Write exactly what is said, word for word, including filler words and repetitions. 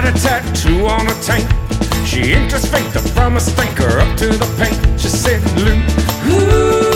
got a tattoo on her tank. She ain't just faked the from a stinker up to the paint. She said, Luke, ooh.